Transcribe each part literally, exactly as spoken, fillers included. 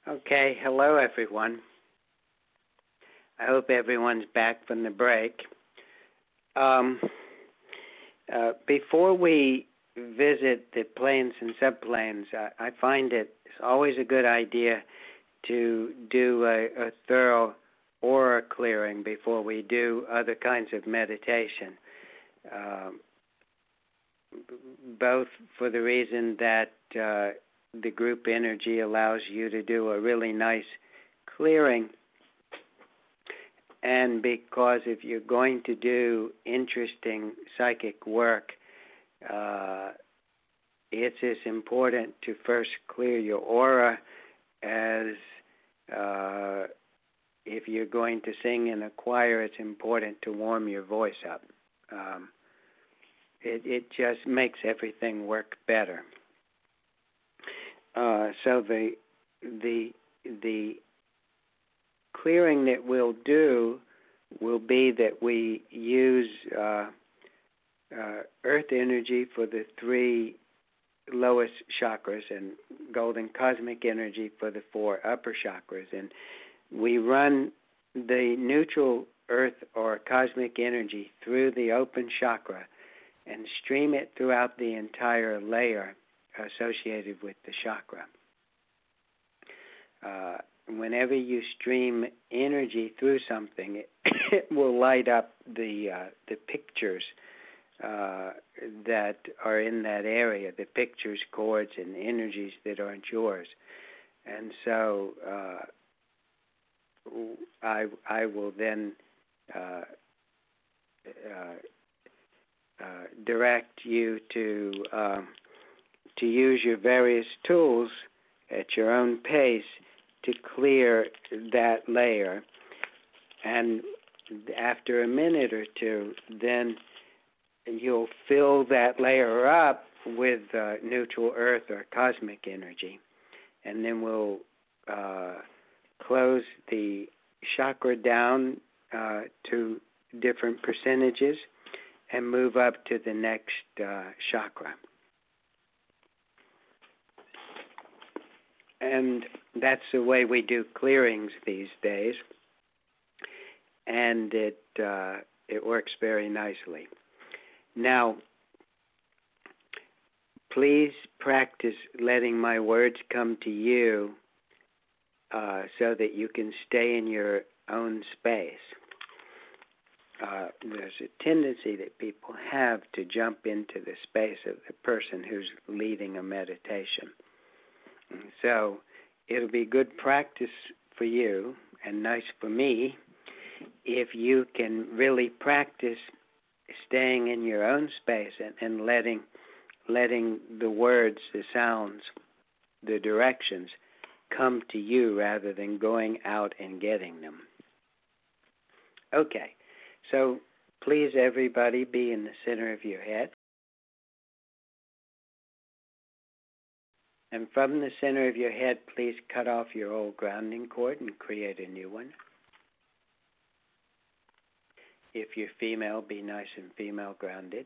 Okay, hello everyone. I hope everyone's back from the break. Um, uh, before we visit the planes and subplanes, I, I find it it's always a good idea to do a, a thorough aura clearing before we do other kinds of meditation, um, both for the reason that uh, the group energy allows you to do a really nice clearing, and because if you're going to do interesting psychic work, uh, it's as important to first clear your aura as uh, if you're going to sing in a choir, it's important to warm your voice up. Um, it, it just makes everything work better. Uh, so the the the clearing that we'll do will be that we use uh, uh, earth energy for the three lowest chakras and golden cosmic energy for the four upper chakras. And we run the neutral earth or cosmic energy through the open chakra and stream it throughout the entire layer associated with the chakra. Uh, whenever you stream energy through something, it, it will light up the uh, the pictures uh, that are in that area, the pictures, chords, and energies that aren't yours. And so uh, I I will then uh, uh, uh, direct you to um, to use your various tools at your own pace to clear that layer. And after a minute or two, then you'll fill that layer up with uh, neutral earth or cosmic energy. And then we'll uh, close the chakra down uh, to different percentages and move up to the next uh, chakra. And that's the way we do clearings these days, and it uh, it works very nicely. Now, please practice letting my words come to you uh, so that you can stay in your own space. Uh, there's a tendency that people have to jump into the space of the person who's leading a meditation. So it'll be good practice for you and nice for me if you can really practice staying in your own space and, and letting letting the words, the sounds, the directions come to you rather than going out and getting them. Okay, so please everybody be in the center of your head. And from the center of your head, please cut off your old grounding cord and create a new one. If you're female, be nice and female grounded.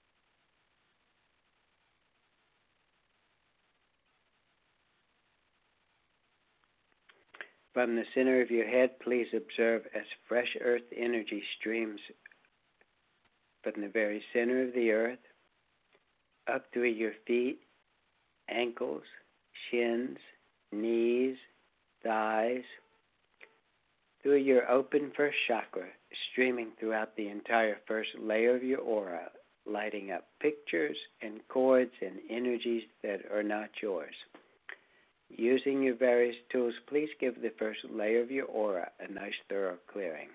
From the center of your head, please observe as fresh earth energy streams from the very center of the earth up through your feet, ankles, shins, knees, thighs, through your open first chakra, streaming throughout the entire first layer of your aura, lighting up pictures and chords and energies that are not yours. Using your various tools, please give the first layer of your aura a nice thorough clearing.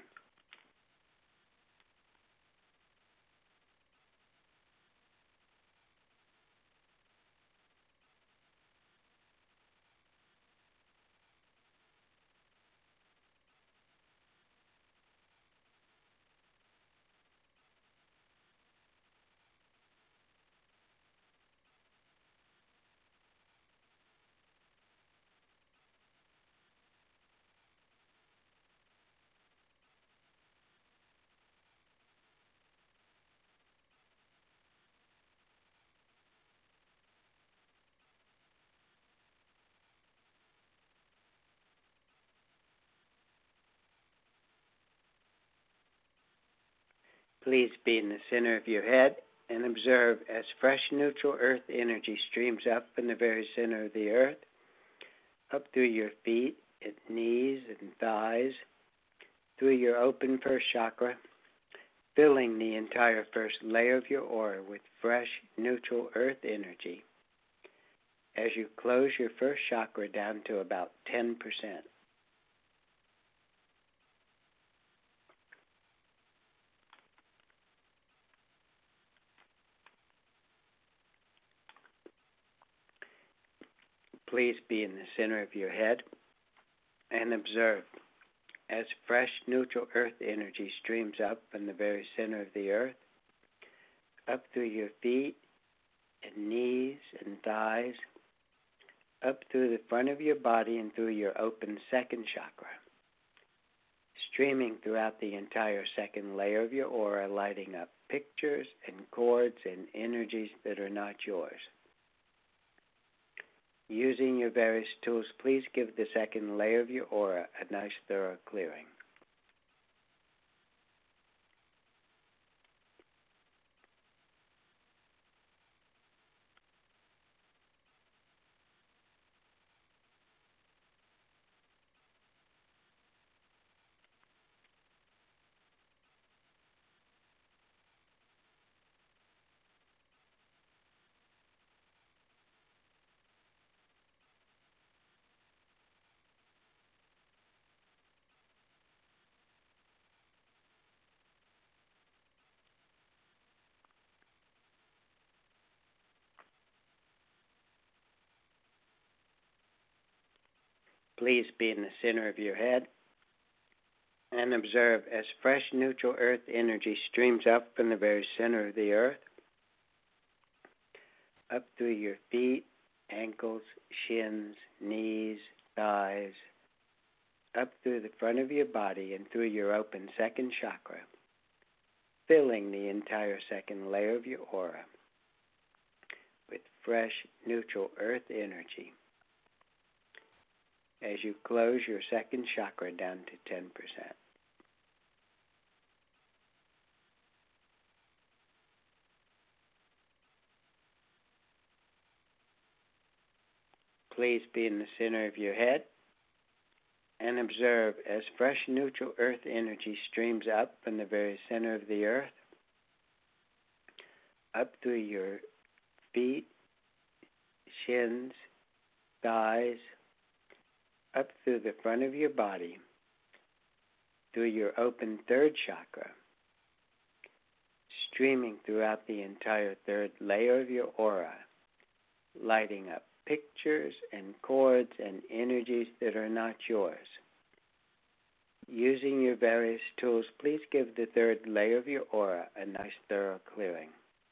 Please be in the center of your head and observe as fresh neutral earth energy streams up from the very center of the earth, up through your feet and knees and thighs, through your open first chakra, filling the entire first layer of your aura with fresh neutral earth energy. As you close your first chakra down to about ten percent. Please be in the center of your head and observe as fresh neutral earth energy streams up from the very center of the earth, up through your feet and knees and thighs, up through the front of your body and through your open second chakra, streaming throughout the entire second layer of your aura, lighting up pictures and chords and energies that are not yours. Using your various tools, please give the second layer of your aura a nice thorough clearing. Please be in the center of your head and observe as fresh neutral earth energy streams up from the very center of the earth, up through your feet, ankles, shins, knees, thighs, up through the front of your body and through your open second chakra, filling the entire second layer of your aura with fresh neutral earth energy. As you close your second chakra down to ten percent. Please be in the center of your head and observe as fresh neutral earth energy streams up from the very center of the earth, up through your feet, shins, thighs, up through the front of your body, through your open third chakra, streaming throughout the entire third layer of your aura, lighting up pictures and chords and energies that are not yours. Using your various tools, please give the third layer of your aura a nice thorough clearing.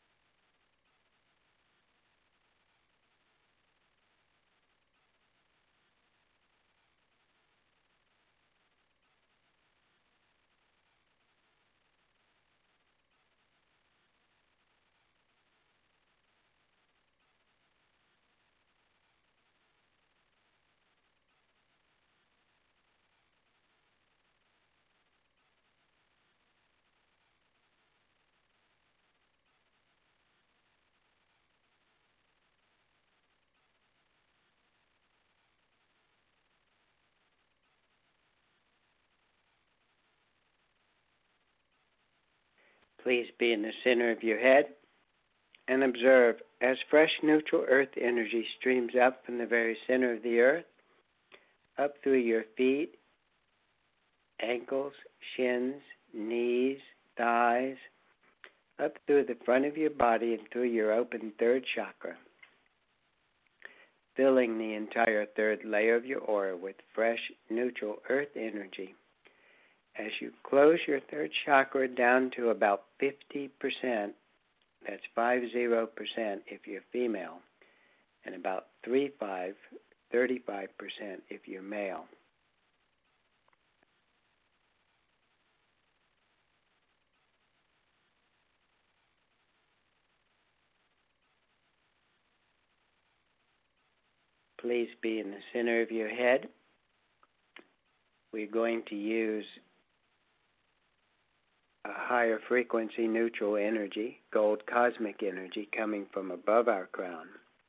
Please be in the center of your head and observe as fresh neutral earth energy streams up from the very center of the earth, up through your feet, ankles, shins, knees, thighs, up through the front of your body and through your open third chakra, filling the entire third layer of your aura with fresh neutral earth energy. As you close your third chakra down to about fifty percent, that's fifty percent if you're female, and about thirty-five, thirty-five percent if you're male. Please be in the center of your head. We're going to use a higher frequency neutral energy, gold cosmic energy coming from above our crown.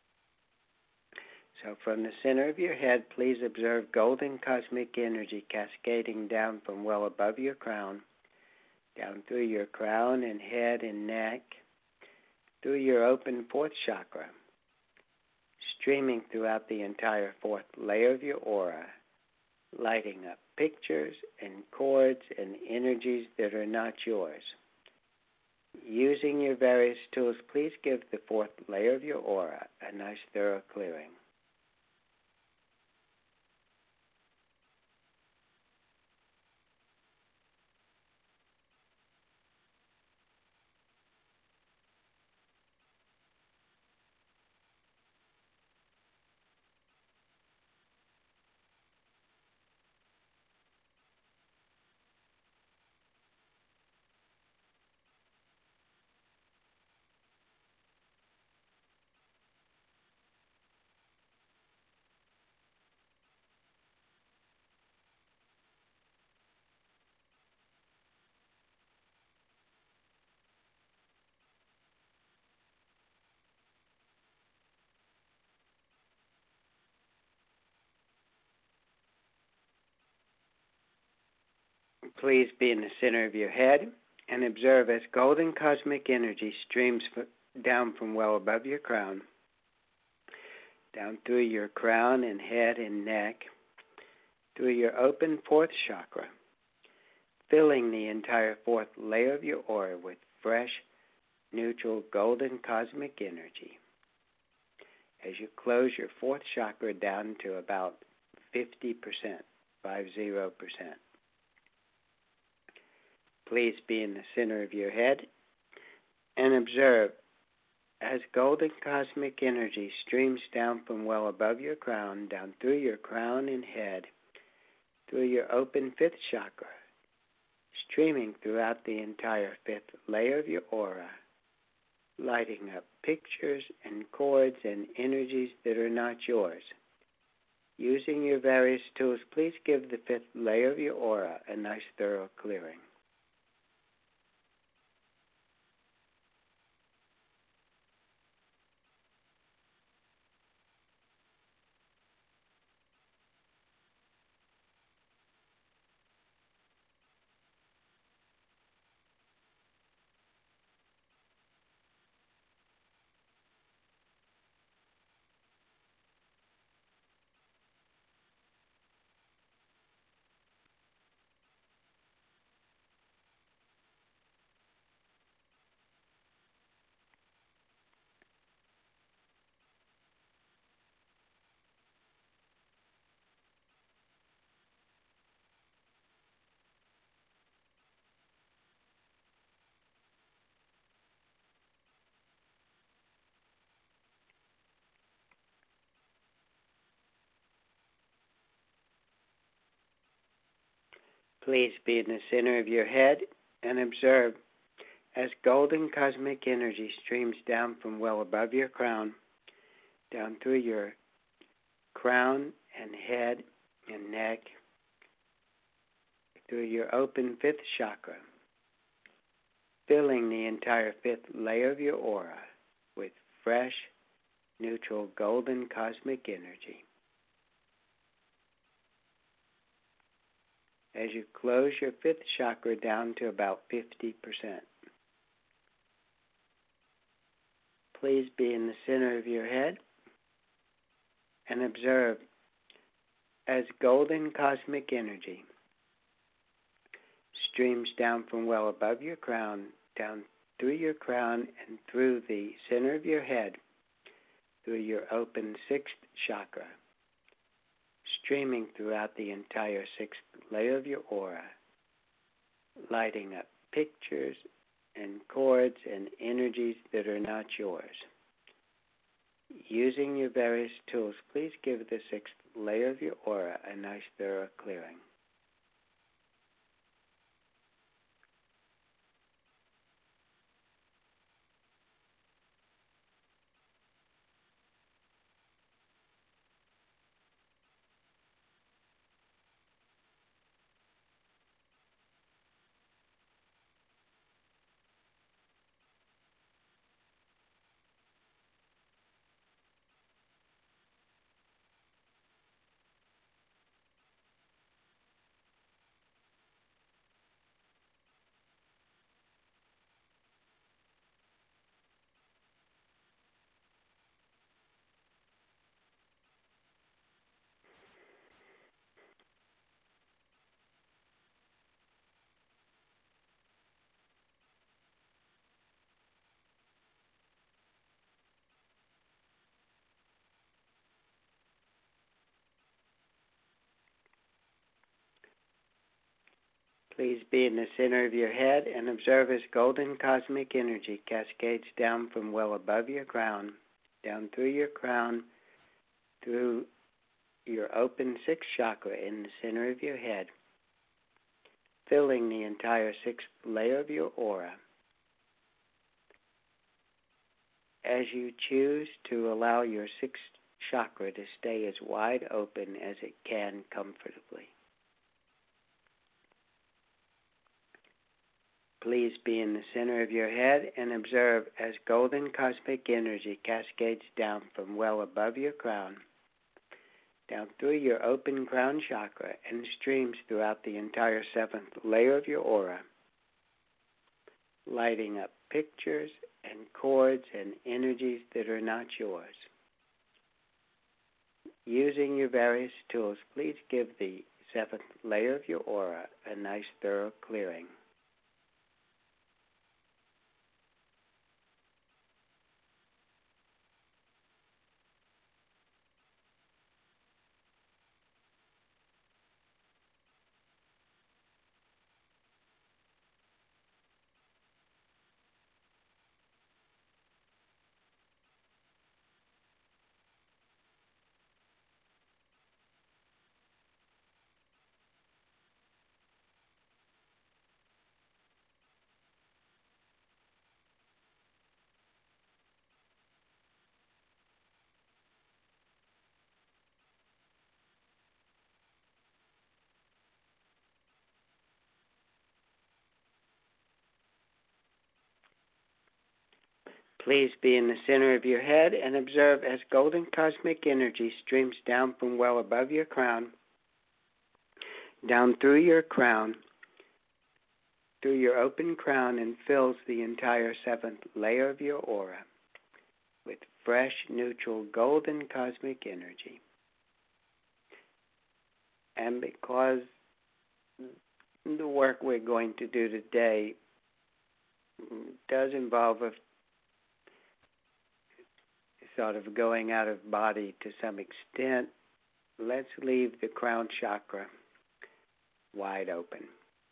So from the center of your head, please observe golden cosmic energy cascading down from well above your crown, down through your crown and head and neck, through your open fourth chakra, streaming throughout the entire fourth layer of your aura, lighting up pictures and chords and energies that are not yours. Using your various tools, please give the fourth layer of your aura a nice thorough clearing. Please be in the center of your head and observe as golden cosmic energy streams down from well above your crown, down through your crown and head and neck, through your open fourth chakra, filling the entire fourth layer of your aura with fresh, neutral, golden cosmic energy. As you close your fourth chakra down to about fifty percent, fifty percent. Please be in the center of your head and observe as golden cosmic energy streams down from well above your crown, down through your crown and head, through your open fifth chakra, streaming throughout the entire fifth layer of your aura, lighting up pictures and chords and energies that are not yours. Using your various tools, please give the fifth layer of your aura a nice thorough clearing. Please be in the center of your head and observe as golden cosmic energy streams down from well above your crown, down through your crown and head and neck, through your open fifth chakra, filling the entire fifth layer of your aura with fresh, neutral, golden cosmic energy. As you close your fifth chakra down to about fifty percent, please be in the center of your head and observe as golden cosmic energy streams down from well above your crown, down through your crown and through the center of your head, through your open sixth chakra, streaming throughout the entire sixth layer of your aura, lighting up pictures and chords and energies that are not yours. Using your various tools, please give the sixth layer of your aura a nice thorough clearing. Please be in the center of your head and observe as golden cosmic energy cascades down from well above your crown, down through your crown, through your open sixth chakra in the center of your head, filling the entire sixth layer of your aura. As you choose to allow your sixth chakra to stay as wide open as it can comfortably. Please be in the center of your head and observe as golden cosmic energy cascades down from well above your crown, down through your open crown chakra, and streams throughout the entire seventh layer of your aura, lighting up pictures and chords and energies that are not yours. Using your various tools, please give the seventh layer of your aura a nice thorough clearing. Please be in the center of your head and observe as golden cosmic energy streams down from well above your crown, down through your crown, through your open crown, and fills the entire seventh layer of your aura with fresh, neutral, golden cosmic energy. And because the work we're going to do today does involve a sort of going out of body to some extent, let's leave the crown chakra wide open.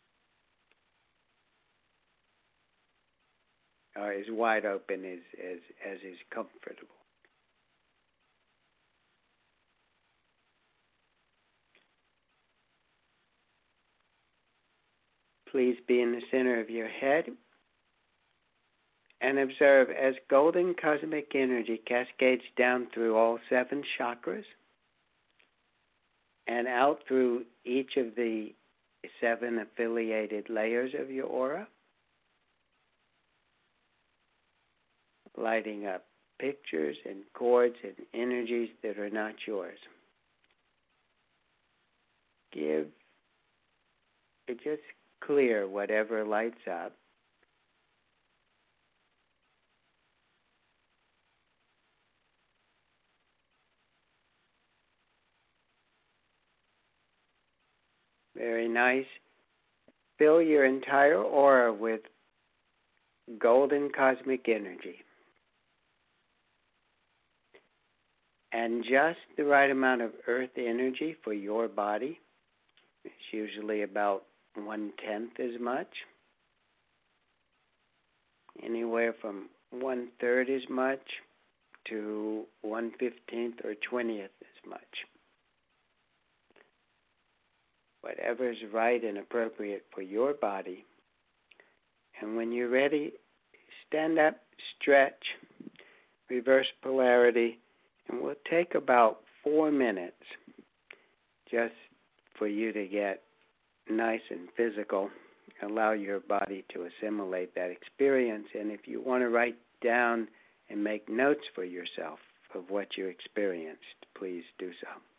Or as wide open as, as, as is comfortable. Please be in the center of your head and observe as golden cosmic energy cascades down through all seven chakras and out through each of the seven affiliated layers of your aura, lighting up pictures and chords and energies that are not yours. Give, just clear whatever lights up. Very nice. Fill your entire aura with golden cosmic energy. And just the right amount of earth energy for your body. It's usually about one-tenth as much. Anywhere from one-third as much to one-fifteenth or twentieth as much. Whatever is right and appropriate for your body. And when you're ready, stand up, stretch, reverse polarity, and we'll take about four minutes just for you to get nice and physical, allow your body to assimilate that experience. And if you want to write down and make notes for yourself of what you experienced, please do so.